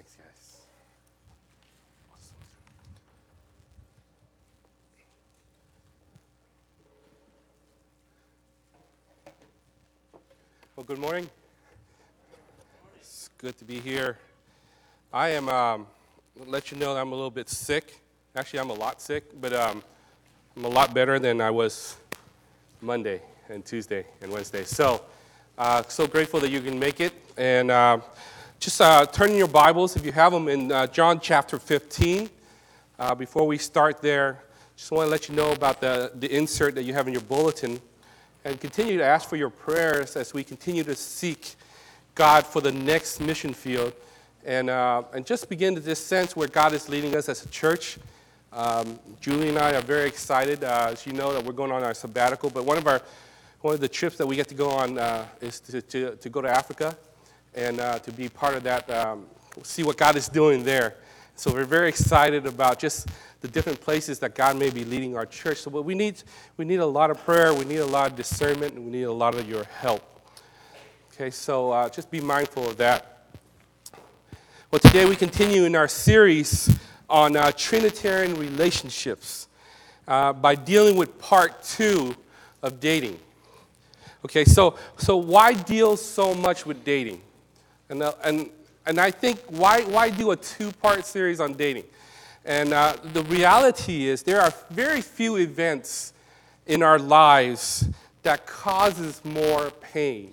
Thanks, guys. Well, good morning. It's good to be here. I am, let you know that I'm a little bit sick. Actually, I'm a lot sick, but I'm a lot better than I was Monday and Tuesday and Wednesday. So grateful that you can make it. And just turn in your Bibles, if you have them, in John chapter 15. Before we start there, just want to let you know about the insert that you have in your bulletin. And continue to ask for your prayers as we continue to seek God for the next mission field. And just begin to this sense where God is leading us as a church. Julie and I are very excited. As you know, that we're going on our sabbatical. But one of the trips that we get to go on is to go to Africa and to be part of that, see what God is doing there. So we're very excited about just the different places that God may be leading our church. So we need a lot of prayer, we need a lot of discernment, and we need a lot of your help. Okay, so just be mindful of that. Well, today we continue in our series on Trinitarian relationships by dealing with part 2 of dating. Okay, so why deal so much with dating? And I think, why do a 2-part series on dating? And the reality is there are very few events in our lives that causes more pain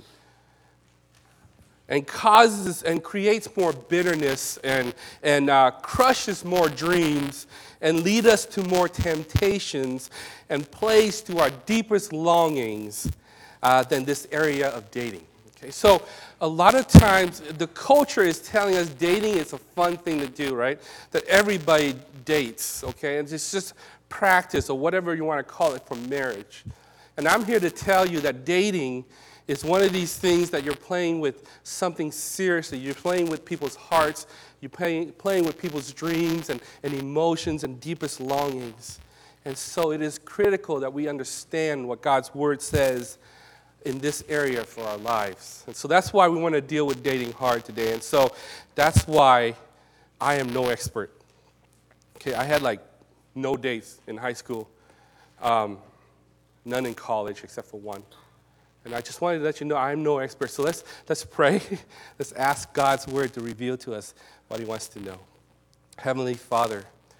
and causes and creates more bitterness and crushes more dreams and lead us to more temptations and plays to our deepest longings than this area of dating. Okay, so a lot of times the culture is telling us dating is a fun thing to do, right? That everybody dates, okay? And it's just practice or whatever you want to call it for marriage. And I'm here to tell you that dating is one of these things that you're playing with something seriously. You're playing with people's hearts. You're playing with people's dreams and emotions and deepest longings. And so it is critical that we understand what God's word says in this area for our lives. And so that's why we want to deal with dating hard today. And so that's why I am no expert. Okay, I had like no dates in high school, none in college except for one. And I just wanted to let you know I'm no expert. So let's pray. Let's ask God's word to reveal to us what he wants to know. Heavenly Father,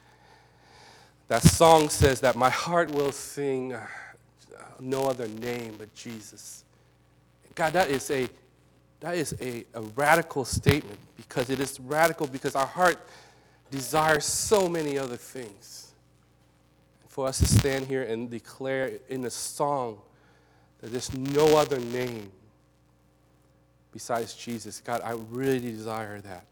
that song says that my heart will sing no other name but Jesus. God, that is a radical statement, because it is radical because our heart desires so many other things. For us to stand here and declare in a song that there's no other name besides Jesus, God, I really desire that.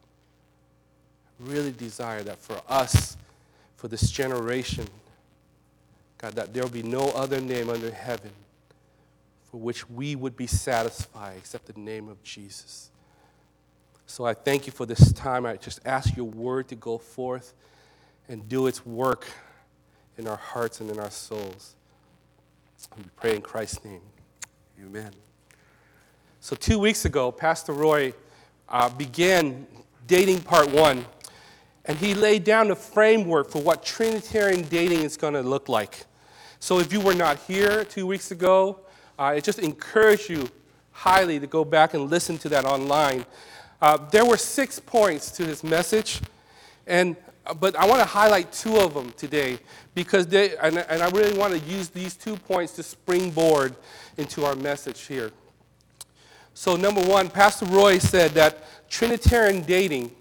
I really desire that for us, for this generation, God, that there will be no other name under heaven for which we would be satisfied except the name of Jesus. So I thank you for this time. I just ask your word to go forth and do its work in our hearts and in our souls. We pray in Christ's name. Amen. So 2 weeks ago, Pastor Roy began dating part 1, and he laid down the framework for what Trinitarian dating is going to look like. So if you were not here 2 weeks ago, I just encourage you highly to go back and listen to that online. There were 6 points to his message, but I want to highlight 2 of them today because I really want to use these 2 points to springboard into our message here. So number 1, Pastor Roy said that Trinitarian dating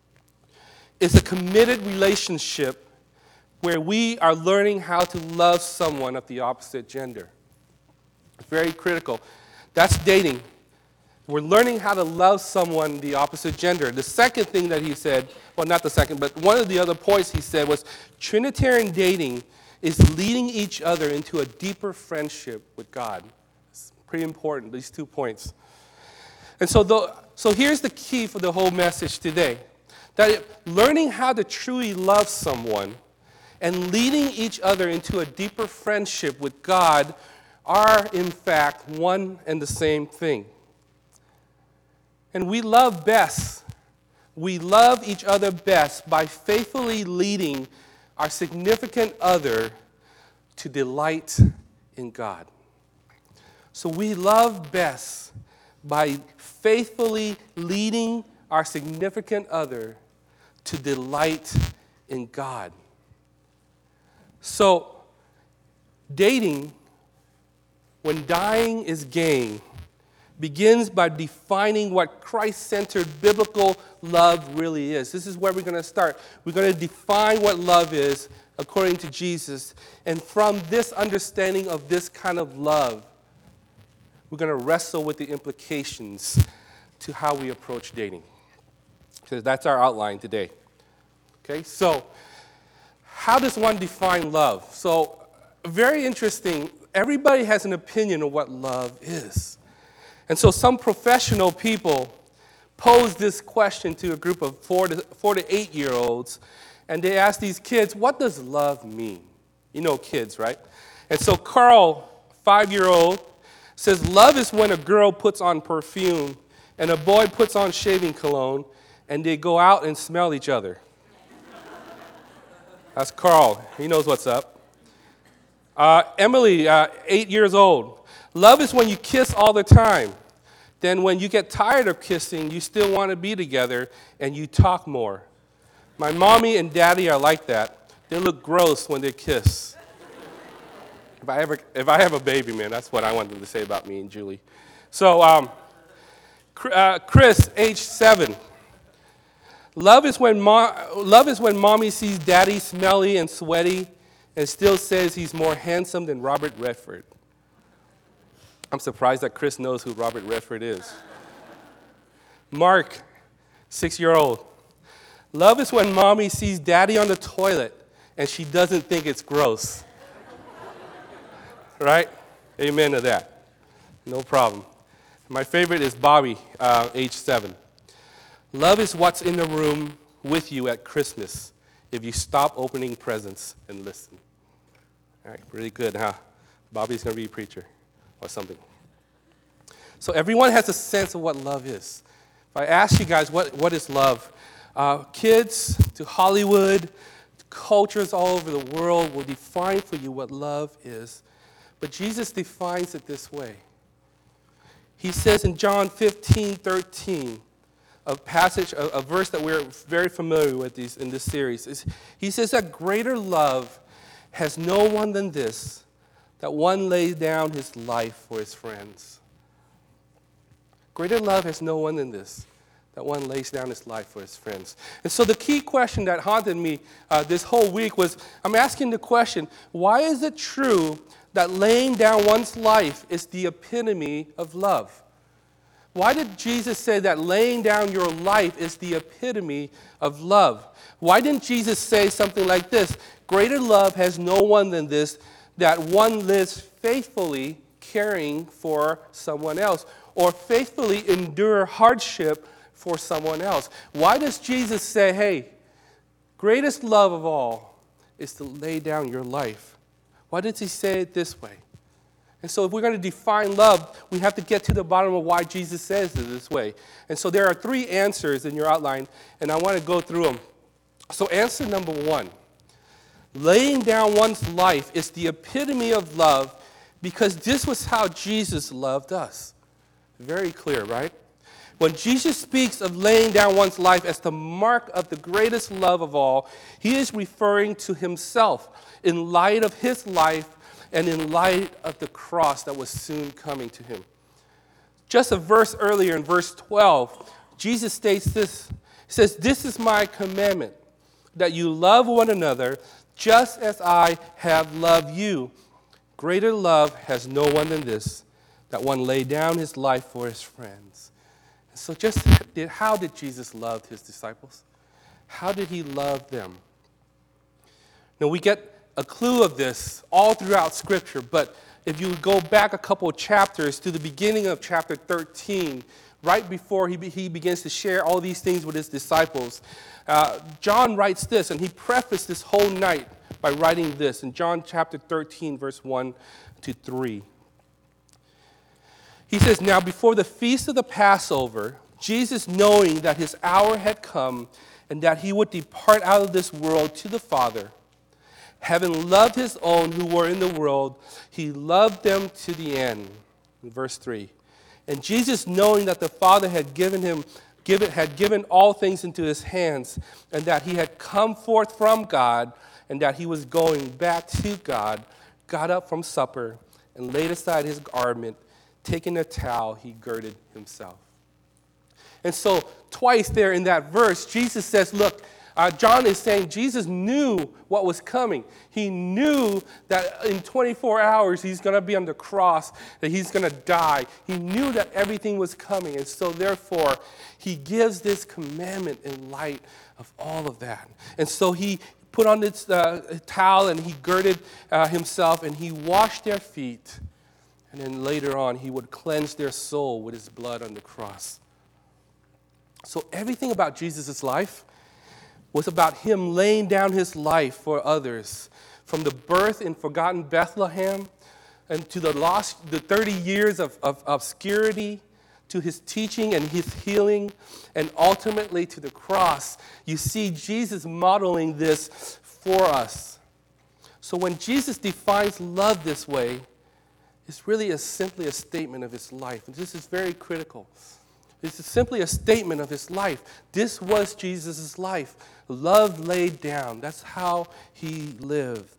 is a committed relationship where we are learning how to love someone of the opposite gender. Very critical. That's dating. We're learning how to love someone the opposite gender. The second thing that he said, well, not the second, but one of the other points he said was Trinitarian dating is leading each other into a deeper friendship with God. It's pretty important, these 2 points. And so here's the key for the whole message today. That learning how to truly love someone and leading each other into a deeper friendship with God are, in fact, one and the same thing. And we love best we love each other best by faithfully leading our significant other to delight in God. So we love best by faithfully leading our significant other to delight in God. So dating, when dying is gain, begins by defining what Christ-centered biblical love really is. This is where we're going to start. We're going to define what love is according to Jesus. And from this understanding of this kind of love, we're going to wrestle with the implications to how we approach dating. Because that's our outline today. Okay, so how does one define love? So, very interesting. Everybody has an opinion of what love is. And so some professional people posed this question to a group of 4 to 8-year-olds, and they asked these kids, what does love mean? You know kids, right? And so Carl, 5-year-old, says love is when a girl puts on perfume and a boy puts on shaving cologne and they go out and smell each other. That's Carl. He knows what's up. Emily, 8 years old. Love is when you kiss all the time. Then when you get tired of kissing, you still want to be together and you talk more. My mommy and daddy are like that. They look gross when they kiss. If I have a baby, man, that's what I want them to say about me and Julie. So, Chris, age 7. Love is when mommy sees daddy smelly and sweaty and still says he's more handsome than Robert Redford. I'm surprised that Chris knows who Robert Redford is. Mark, 6-year-old. Love is when mommy sees daddy on the toilet and she doesn't think it's gross. Right? Amen to that. No problem. My favorite is Bobby, age 7. Love is what's in the room with you at Christmas if you stop opening presents and listen. All right, really good, huh? Bobby's going to be a preacher or something. So everyone has a sense of what love is. If I ask you guys, what is love? Kids to Hollywood, cultures all over the world will define for you what love is. But Jesus defines it this way. He says in John 15:13, a verse that we're very familiar with in this series, he says that greater love has no one than this, that one lays down his life for his friends. Greater love has no one than this, that one lays down his life for his friends. And so the key question that haunted me this whole week was, I'm asking the question, why is it true that laying down one's life is the epitome of love? Why did Jesus say that laying down your life is the epitome of love? Why didn't Jesus say something like this? Greater love has no one than this, that one lives faithfully caring for someone else, or faithfully endure hardship for someone else. Why does Jesus say, hey, greatest love of all is to lay down your life? Why did he say it this way? And so if we're going to define love, we have to get to the bottom of why Jesus says it this way. And so there are 3 answers in your outline, and I want to go through them. So answer number 1, laying down one's life is the epitome of love because this was how Jesus loved us. Very clear, right? When Jesus speaks of laying down one's life as the mark of the greatest love of all, he is referring to himself in light of his life and in light of the cross that was soon coming to him. Just a verse earlier in verse 12, Jesus states this. He says, "This is my commandment, that you love one another just as I have loved you. Greater love has no one than this, that one lay down his life for his friends." And so how did Jesus love his disciples? How did he love them? Now we get a clue of this all throughout Scripture, but if you go back a couple of chapters to the beginning of chapter 13, right before he begins to share all these things with his disciples, John writes this, and he prefaced this whole night by writing this in John chapter 13, verse 1 to 3. He says, "Now before the feast of the Passover, Jesus, knowing that his hour had come and that he would depart out of this world to the Father, having loved his own who were in the world, he loved them to the end. In verse 3. And Jesus, knowing that the Father had given all things into his hands, and that he had come forth from God, and that he was going back to God, got up from supper and laid aside his garment. Taking a towel, he girded himself. And so twice there in that verse, Jesus says, look, John is saying Jesus knew what was coming. He knew that in 24 hours he's going to be on the cross, that he's going to die. He knew that everything was coming. And so therefore, he gives this commandment in light of all of that. And so he put on this towel and he girded himself and he washed their feet. And then later on, he would cleanse their soul with his blood on the cross. So everything about Jesus' life was about him laying down his life for others. From the birth in forgotten Bethlehem and to the 30 years of obscurity, to his teaching and his healing, and ultimately to the cross, you see Jesus modeling this for us. So when Jesus defines love this way, it's really simply a statement of his life. And this is very critical. This is simply a statement of his life. This was Jesus' life. Love laid down. That's how he lived.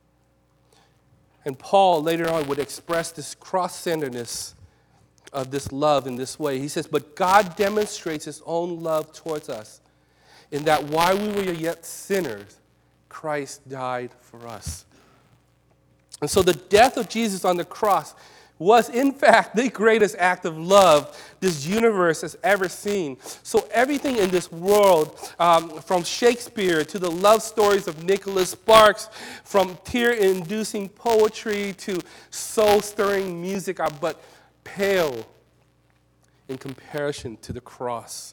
And Paul later on would express this cross-centeredness of this love in this way. He says, but God demonstrates his own love towards us in that while we were yet sinners, Christ died for us. And so the death of Jesus on the cross was, in fact, the greatest act of love this universe has ever seen. So everything in this world, from Shakespeare to the love stories of Nicholas Sparks, from tear-inducing poetry to soul-stirring music, are but pale in comparison to the cross.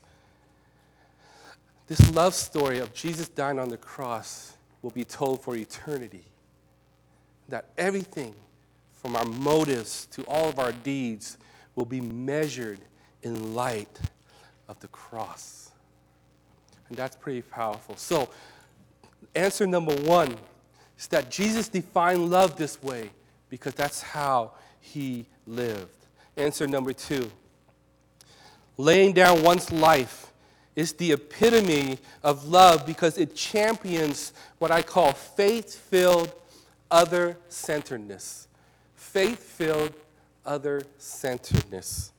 This love story of Jesus dying on the cross will be told for eternity. That everything from our motives to all of our deeds will be measured in light of the cross. And that's pretty powerful. So, answer number one is that Jesus defined love this way because that's how he lived. Answer number two, laying down one's life is the epitome of love because it champions what I call faith-filled other-centeredness. Faith-filled other-centeredness.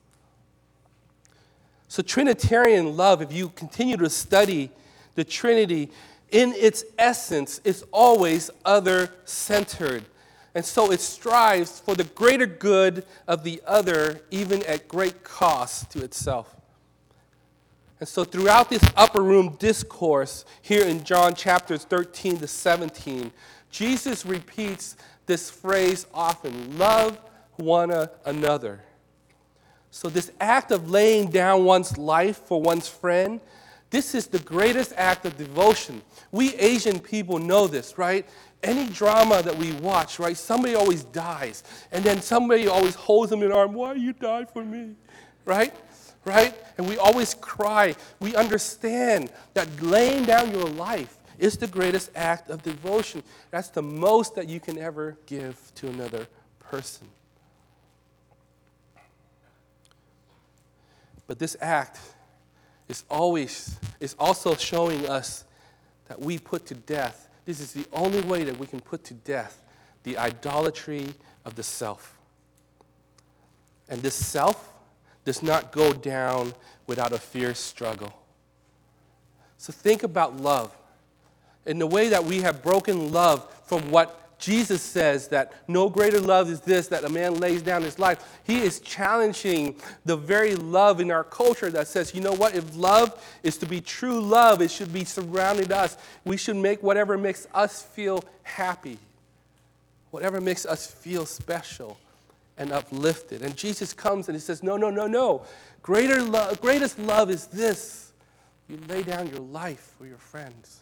So Trinitarian love, if you continue to study the Trinity, in its essence, is always other-centered. And so it strives for the greater good of the other, even at great cost to itself. And so throughout this upper room discourse, here in John chapters 13 to 17, Jesus repeats this phrase often, love one another. So this act of laying down one's life for one's friend, this is the greatest act of devotion. We Asian people know this, right? Any drama that we watch, right? Somebody always dies, and then somebody always holds them in their arm, why you died for me, right? Right? And we always cry. We understand that laying down your life is the greatest act of devotion. That's the most that you can ever give to another person. But this act is also showing us that we put to death. This is the only way that we can put to death the idolatry of the self. And this self does not go down without a fierce struggle. So think about love. In the way that we have broken love from what Jesus says, that no greater love is this, that a man lays down his life. He is challenging the very love in our culture that says, you know what, if love is to be true love, it should be surrounding us. We should make whatever makes us feel happy, whatever makes us feel special and uplifted. And Jesus comes and he says, no. Greatest love is this. You lay down your life for your friends.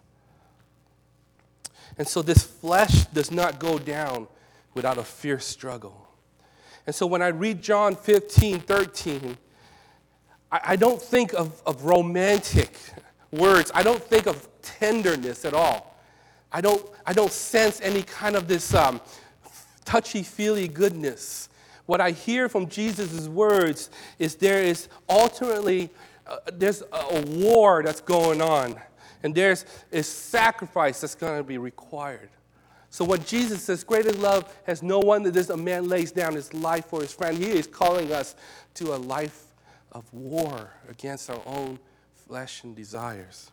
And so this flesh does not go down without a fierce struggle. And so when I read John 15:13, I don't think of romantic words. I don't think of tenderness at all. I don't sense any kind of this touchy-feely goodness. What I hear from Jesus' words is there is ultimately, there's a war that's going on. And there's a sacrifice that's going to be required. So when Jesus says, greater love has no one than this, a man lays down his life for his friend, he is calling us to a life of war against our own flesh and desires.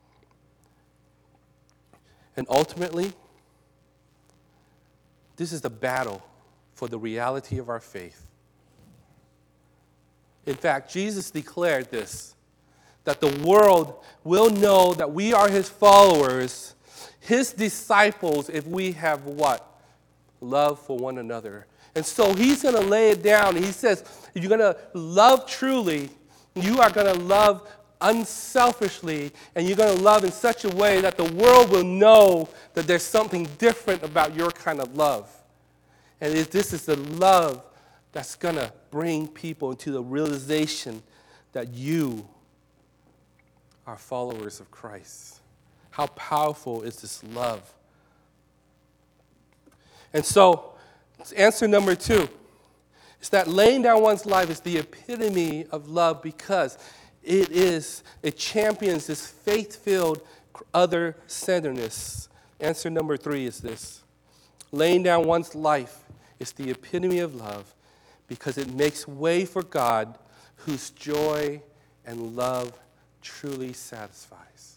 And ultimately, this is the battle for the reality of our faith. In fact, Jesus declared this, that the world will know that we are his followers, his disciples, if we have what? Love for one another. And so he's going to lay it down. He says, if you're going to love truly, you are going to love unselfishly, and you're going to love in such a way that the world will know that there's something different about your kind of love. And this is the love that's going to bring people into the realization that you are followers of Christ. How powerful is this love? And so, answer number 2 is that laying down one's life is the epitome of love because it champions this faith-filled other-centeredness. Answer number 3 is this. Laying down one's life is the epitome of love because it makes way for God whose joy and love truly satisfies.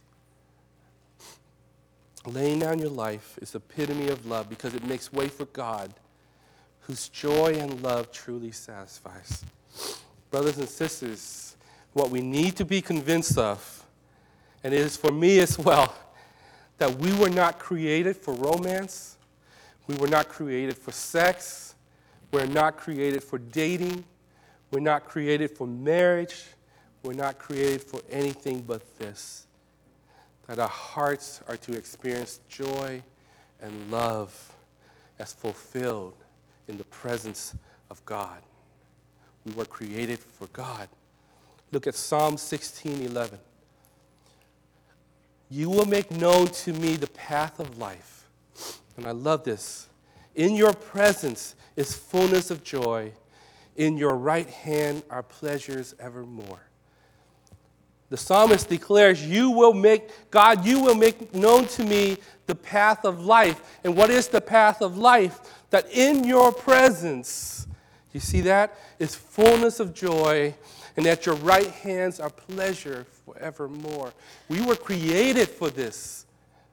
Laying down your life is the epitome of love because it makes way for God whose joy and love truly satisfies. Brothers and sisters, what we need to be convinced of, and it is for me as well, that we were not created for romance. We were not created for sex. We're not created for dating. We're not created for marriage. We're not created for anything but this, that our hearts are to experience joy and love as fulfilled in the presence of God. We were created for God. Look at Psalm 16:11. You will make known to me the path of life. And I love this. In your presence is fullness of joy. In your right hand are pleasures evermore. The psalmist declares, you will make known to me the path of life. And what is the path of life? That in your presence, you see that? Is fullness of joy, and at your right hands are pleasure forevermore. We were created for this.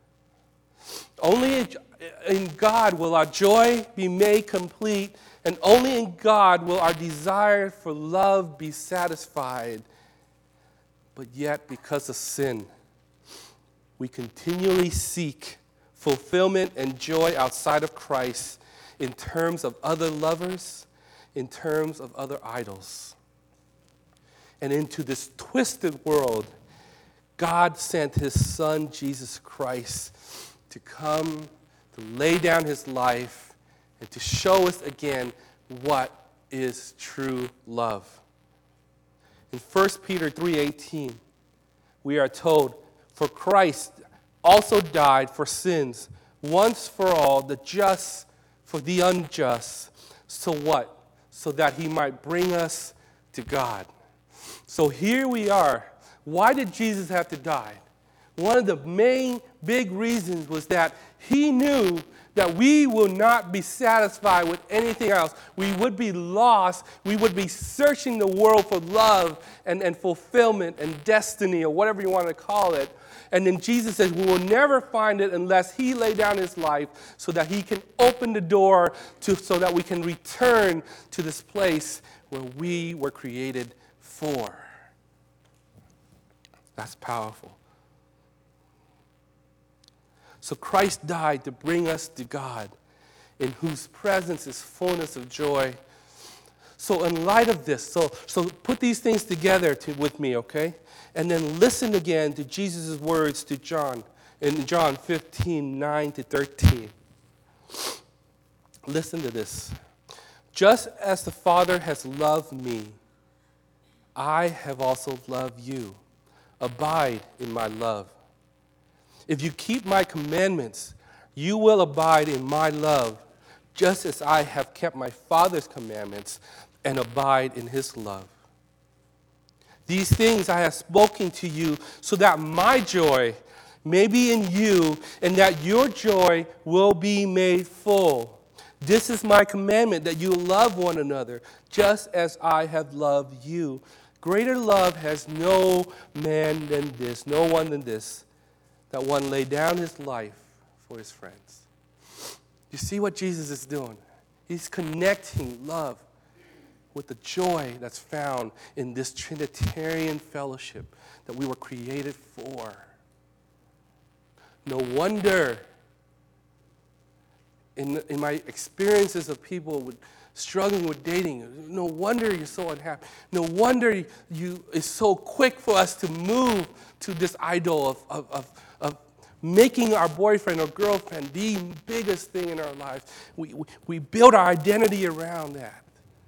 Only in God will our joy be made complete, and only in God will our desire for love be satisfied. But yet, because of sin, we continually seek fulfillment and joy outside of Christ in terms of other lovers, in terms of other idols. And into this twisted world, God sent his Son, Jesus Christ, to come, to lay down his life, and to show us again what is true love. In 1 Peter 3:18, we are told, for Christ also died for sins, once for all, the just for the unjust. So what? So that he might bring us to God. So here we are. Why did Jesus have to die? One of the main big reasons was that he knew that we will not be satisfied with anything else. We would be lost. We would be searching the world for love and fulfillment and destiny, or whatever you want to call it. And then Jesus says we will never find it unless he laid down his life so that he can open the door so that we can return to this place where we were created for. That's powerful. So Christ died to bring us to God, in whose presence is fullness of joy. So in light of this, so put these things together with me, okay? And then listen again to Jesus' words to John, in John 15:9-13. Listen to this. Just as the Father has loved me, I have also loved you. Abide in my love. If you keep my commandments, you will abide in my love, just as I have kept my Father's commandments and abide in his love. These things I have spoken to you so that my joy may be in you and that your joy will be made full. This is my commandment, that you love one another, just as I have loved you. Greater love has no man than this, no one than this, that one lay down his life for his friends. You see what Jesus is doing? He's connecting love with the joy that's found in this Trinitarian fellowship that we were created for. No wonder in my experiences of people struggling with dating, no wonder you're so unhappy. No wonder it's so quick for us to move to this idol of making our boyfriend or girlfriend the biggest thing in our lives. We build our identity around that.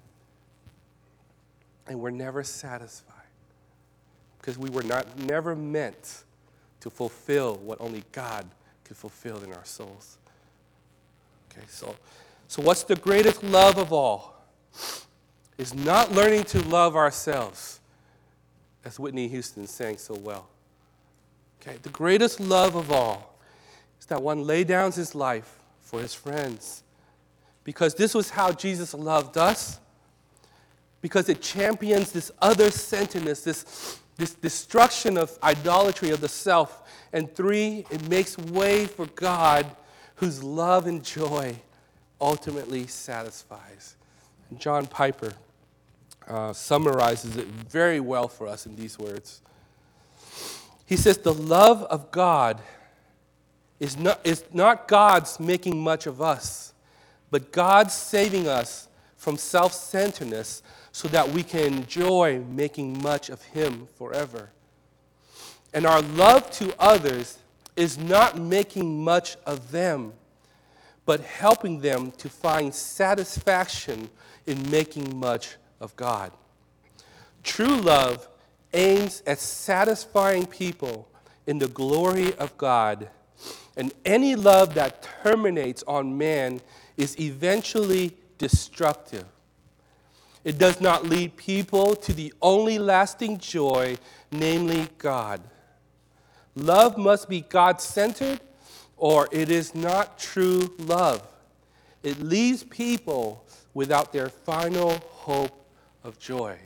And we're never satisfied because we were never meant to fulfill what only God could fulfill in our souls. Okay, so what's the greatest love of all? Is not learning to love ourselves, as Whitney Houston sang so well. Okay, the greatest love of all is that one lay down his life for his friends. Because this was how Jesus loved us. Because it champions this other-centeredness, this destruction of idolatry of the self. And 3, it makes way for God, whose love and joy ultimately satisfies. And John Piper summarizes it very well for us in these words. He says, the love of God is not God's making much of us, but God's saving us from self-centeredness so that we can enjoy making much of him forever. And our love to others is not making much of them, but helping them to find satisfaction in making much of God. True love aims at satisfying people in the glory of God, and any love that terminates on man is eventually destructive. It does not lead people to the only lasting joy, namely God. Love must be God-centered, or it is not true love. It leaves people without their final hope of joy.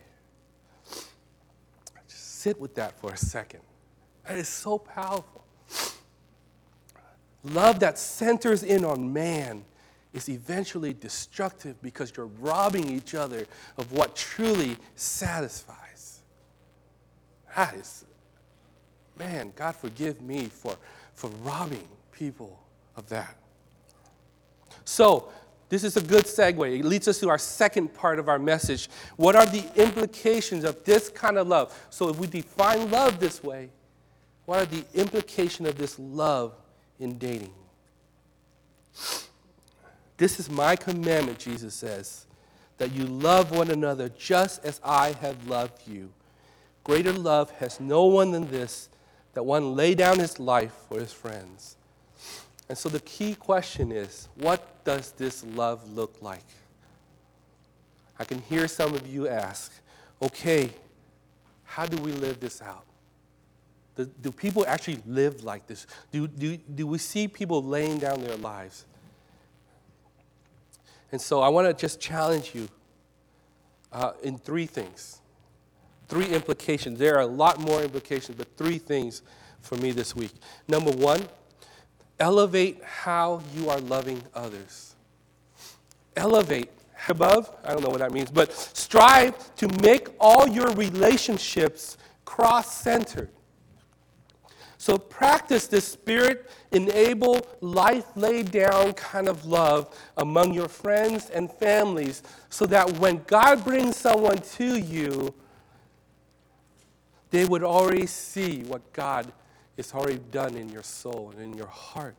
Just sit with that for a second. That is so powerful. Love that centers in on man is eventually destructive because you're robbing each other of what truly satisfies. That is, man, God forgive me for robbing people of that. So, this is a good segue. It leads us to our second part of our message. What are the implications of this kind of love? So if we define love this way, what are the implications of this love in dating? This is my commandment, Jesus says, that you love one another just as I have loved you. Greater love has no one than this, that one lay down his life for his friends. And so the key question is, what does this love look like? I can hear some of you ask, okay, how do we live this out? Do people actually live like this? Do we see people laying down their lives? And so I want to just challenge you in 3 things, 3 implications. There are a lot more implications, but 3 things for me this week. Number 1, elevate how you are loving others. Elevate. Above, I don't know what that means, but strive to make all your relationships cross-centered. So practice this Spirit-enabled, life-laid-down kind of love among your friends and families so that when God brings someone to you, they would already see what God has already done in your soul and in your heart.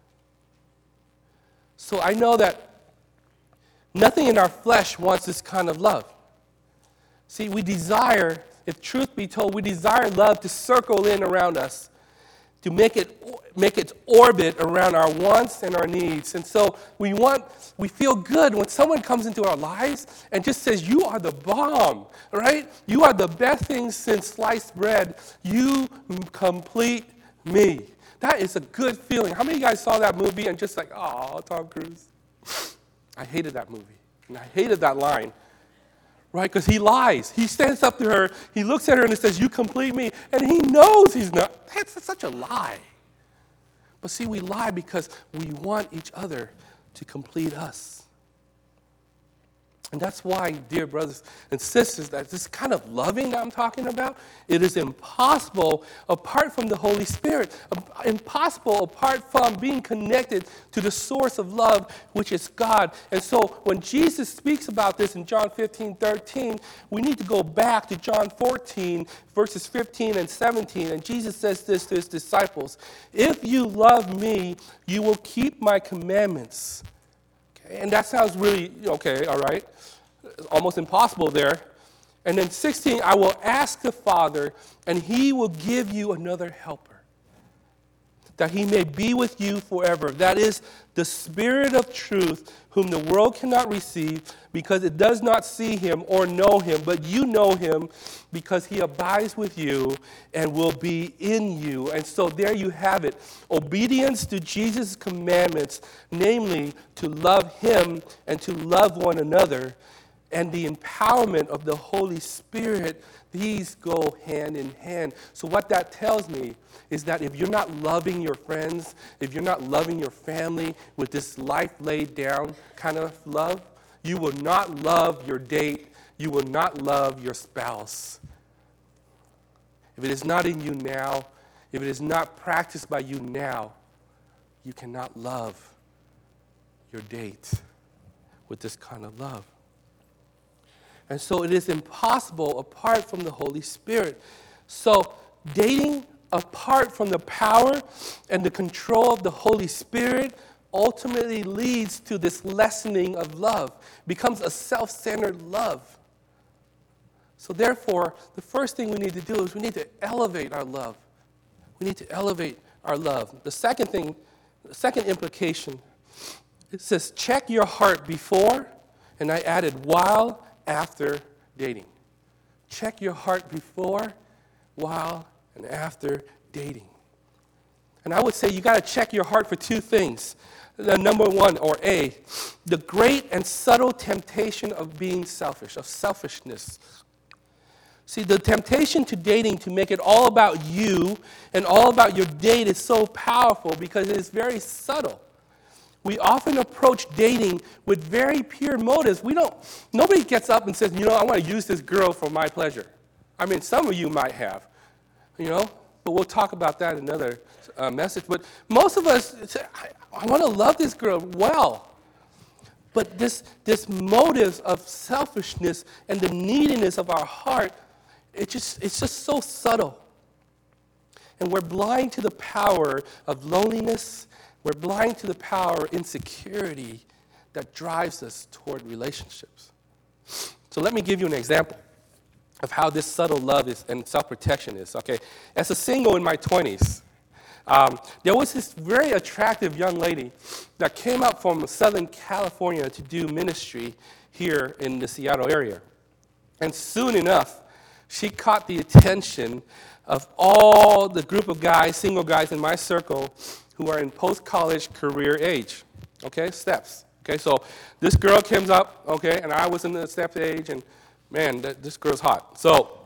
So I know that nothing in our flesh wants this kind of love. See, we desire, if truth be told, we desire love to circle in around us, to make its orbit around our wants and our needs. And so we feel good when someone comes into our lives and just says, you are the bomb, right? You are the best thing since sliced bread. You complete me. That is a good feeling. How many of you guys saw that movie and just like, oh, Tom Cruise? I hated that movie. And I hated that line. Right? Because he lies. He stands up to her, he looks at her and he says, you complete me. And he knows he's not. That's such a lie. But see, we lie because we want each other to complete us. And that's why, dear brothers and sisters, that this kind of loving that I'm talking about, it is impossible apart from the Holy Spirit, impossible apart from being connected to the source of love, which is God. And so when Jesus speaks about this in John 15:13, we need to go back to John 14, verses 15 and 17. And Jesus says this to his disciples, if you love me, you will keep my commandments. And that sounds really, okay, all right, almost impossible there. And then 16, I will ask the Father, and he will give you another helper, that he may be with you forever. That is the Spirit of truth, whom the world cannot receive, because it does not see him or know him, but you know him, because he abides with you and will be in you. And so there you have it. Obedience to Jesus' commandments, namely to love him and to love one another, and the empowerment of the Holy Spirit, these go hand in hand. So what that tells me is that if you're not loving your friends, if you're not loving your family with this life laid down kind of love, you will not love your date. You will not love your spouse. If it is not in you now, if it is not practiced by you now, you cannot love your date with this kind of love. And so it is impossible apart from the Holy Spirit. So dating apart from the power and the control of the Holy Spirit ultimately leads to this lessening of love, becomes a self-centered love. So therefore, the first thing we need to do is we need to elevate our love. We need to elevate our love. The second thing, the second implication, it says check your heart before, and I added while, after dating. Check your heart before, while, and after dating. And I would say you got to check your heart for two things. Number one, or A, the great and subtle temptation of being selfish, of selfishness. See, the temptation to dating to make it all about you and all about your date is so powerful because it is very subtle. We often approach dating with very pure motives. Nobody gets up and says, I want to use this girl for my pleasure. I mean, some of you might have, but we'll talk about that in another message. But most of us say, I want to love this girl well. But this motive of selfishness and the neediness of our heart, it's just so subtle. And we're blind to the power of loneliness. We're blind to the power of insecurity that drives us toward relationships. So let me give you an example of how this subtle love is and self-protection is. Okay, as a single in my 20s, there was this very attractive young lady that came out from Southern California to do ministry here in the Seattle area. And soon enough, she caught the attention of all the group of guys, single guys in my circle, who are in post-college career age, steps. So this girl comes up, and I was in the step age, and man, this girl's hot. So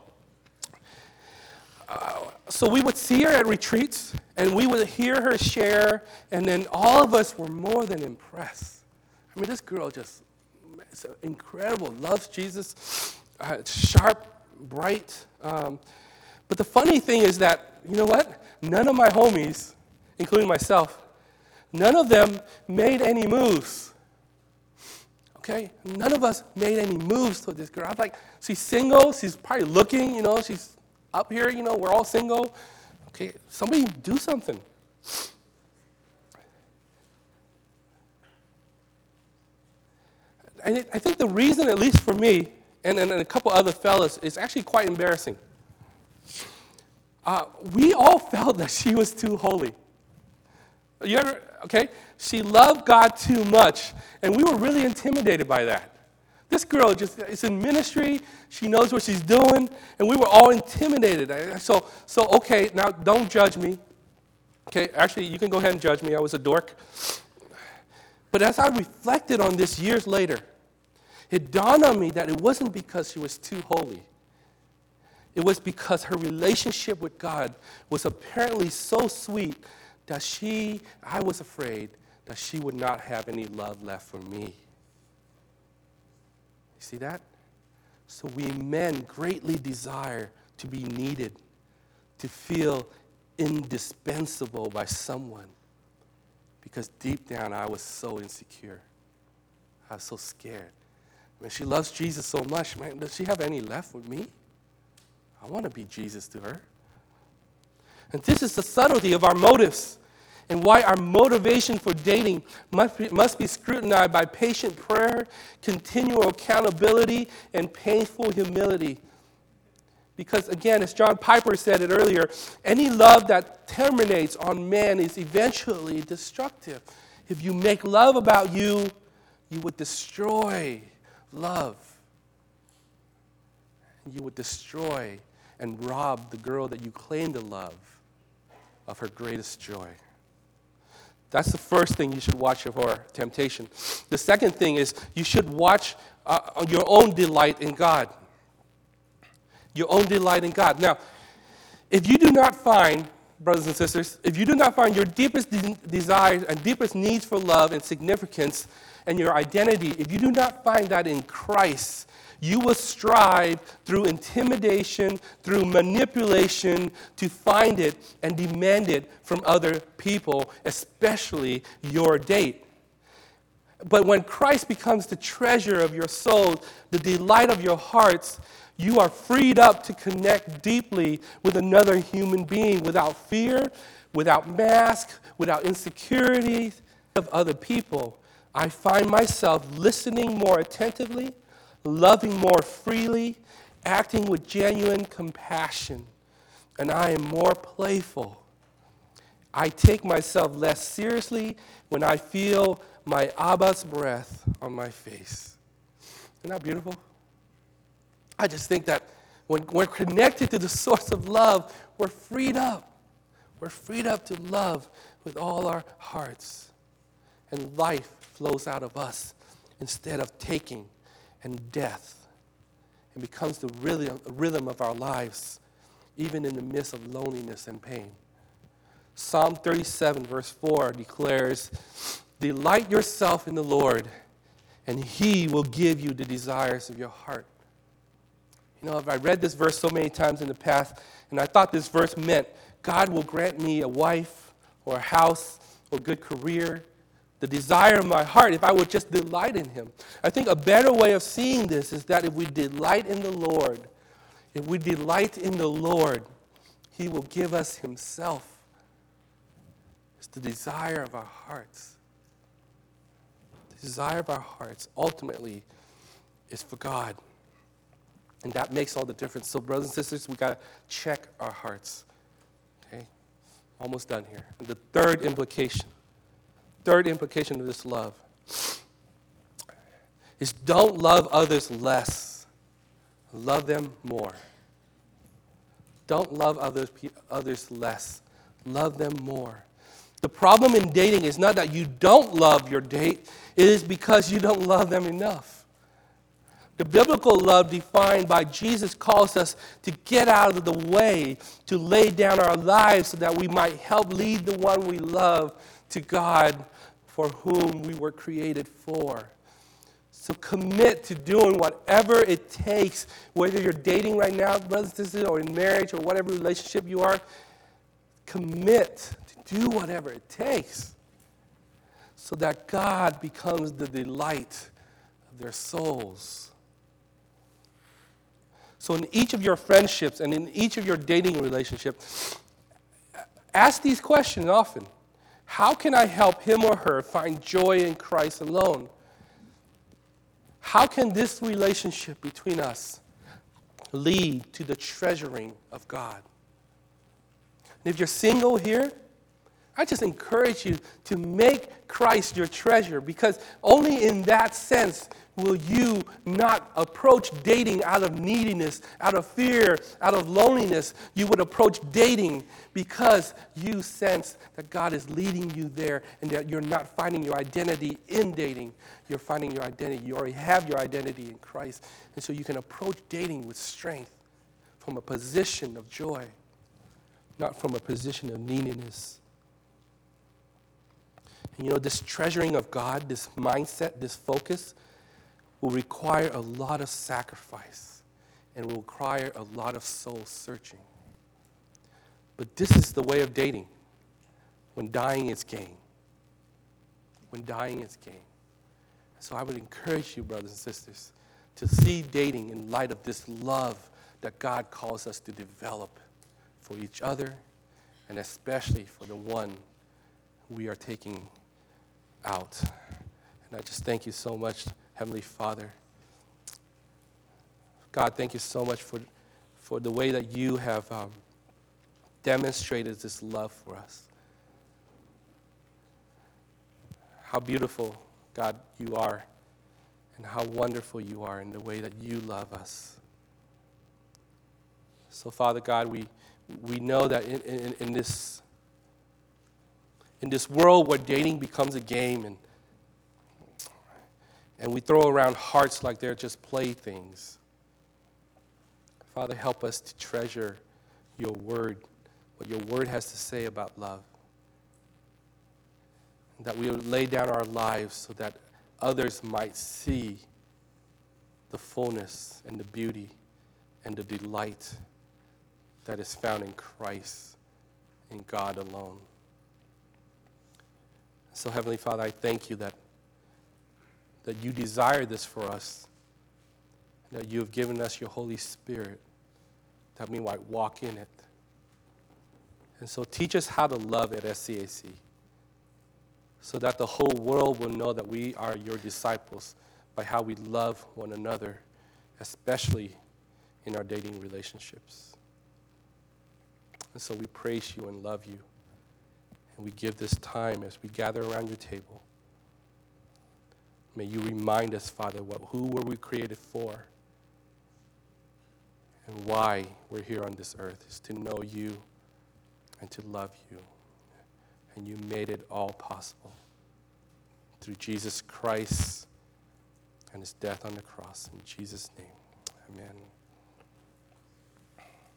we would see her at retreats, and we would hear her share, and then all of us were more than impressed. I mean, this girl just, it's incredible, loves Jesus, sharp, bright. But the funny thing is that, you know what? None of my homies, including myself, none of them made any moves. None of us made any moves to this girl. I was like, she's single, she's probably looking, she's up here, we're all single. Somebody do something. And I think the reason, at least for me, and a couple other fellas, it's actually quite embarrassing. We all felt that she was too holy. You ever, okay? She loved God too much, and we were really intimidated by that. This girl just is in ministry, she knows what she's doing, and we were all intimidated. So okay, now don't judge me. Okay, actually, you can go ahead and judge me. I was a dork. But as I reflected on this years later, it dawned on me that it wasn't because she was too holy. It was because her relationship with God was apparently so sweet that I was afraid that she would not have any love left for me. You see that? So we men greatly desire to be needed, to feel indispensable by someone. Because deep down I was so insecure. I was so scared. Man, she loves Jesus so much, man, does she have any left with me? I want to be Jesus to her. And this is the subtlety of our motives and why our motivation for dating must be scrutinized by patient prayer, continual accountability, and painful humility. Because again, as John Piper said it earlier, any love that terminates on man is eventually destructive. If you make love about you, you would destroy love. You would destroy and rob the girl that you claim to love of her greatest joy. That's the first thing you should watch for temptation. The second thing is you should watch your own delight in God. Your own delight in God. Now, if you do not find, brothers and sisters, if you do not find your deepest desires and deepest needs for love and significance and your identity, if you do not find that in Christ, you will strive through intimidation, through manipulation to find it and demand it from other people, especially your date. But when Christ becomes the treasure of your soul, the delight of your hearts, you are freed up to connect deeply with another human being without fear, without mask, without insecurities of other people. I find myself listening more attentively, loving more freely, acting with genuine compassion, and I am more playful. I take myself less seriously when I feel my Abba's breath on my face. Isn't that beautiful? I just think that when we're connected to the source of love, we're freed up. We're freed up to love with all our hearts. And life flows out of us instead of taking and death. It becomes the rhythm of our lives, even in the midst of loneliness and pain. Psalm 37, verse 4 declares, "Delight yourself in the Lord, and He will give you the desires of your heart." You know, I read this verse so many times in the past, and I thought this verse meant God will grant me a wife or a house or a good career, the desire of my heart, if I would just delight in Him. I think a better way of seeing this is that if we delight in the Lord, He will give us Himself. It's the desire of our hearts. The desire of our hearts ultimately is for God. And that makes all the difference. So brothers and sisters, we got to check our hearts. Okay? Almost done here. And the third implication of this love is don't love others less. Love them more. Don't love others less. Love them more. The problem in dating is not that you don't love your date. It is because you don't love them enough. The biblical love defined by Jesus calls us to get out of the way, to lay down our lives so that we might help lead the one we love to God for whom we were created for. So commit to doing whatever it takes, whether you're dating right now, brothers and sisters, or in marriage or whatever relationship you are. Commit to do whatever it takes so that God becomes the delight of their souls. So in each of your friendships and in each of your dating relationships, ask these questions often. How can I help him or her find joy in Christ alone? How can this relationship between us lead to the treasuring of God? And if you're single here, I just encourage you to make Christ your treasure, because only in that sense will you not approach dating out of neediness, out of fear, out of loneliness. You would approach dating because you sense that God is leading you there and that you're not finding your identity in dating. You're finding your identity. You already have your identity in Christ. And so you can approach dating with strength from a position of joy, not from a position of neediness. And this treasuring of God, this mindset, this focus, will require a lot of sacrifice and will require a lot of soul searching. But this is the way of dating when dying is gain. When dying is gain. So I would encourage you, brothers and sisters, to see dating in light of this love that God calls us to develop for each other, and especially for the one we are taking out. And I just thank you so much, Heavenly Father. God, thank you so much for the way that you have demonstrated this love for us. How beautiful, God, you are, and how wonderful you are in the way that you love us. So, Father God, we know that in this world where dating becomes a game and we throw around hearts like they're just playthings, Father, help us to treasure your word, what your word has to say about love. And that we would lay down our lives so that others might see the fullness and the beauty and the delight that is found in Christ, in God alone. So, Heavenly Father, I thank you that you desire this for us, that you have given us your Holy Spirit, that we might walk in it. And so teach us how to love at SCAC, so that the whole world will know that we are your disciples by how we love one another, especially in our dating relationships. And so we praise you and love you. And we give this time as we gather around your table. May you remind us, Father, who were we created for and why we're here on this earth is to know you and to love you. And you made it all possible through Jesus Christ and his death on the cross. In Jesus' name, amen.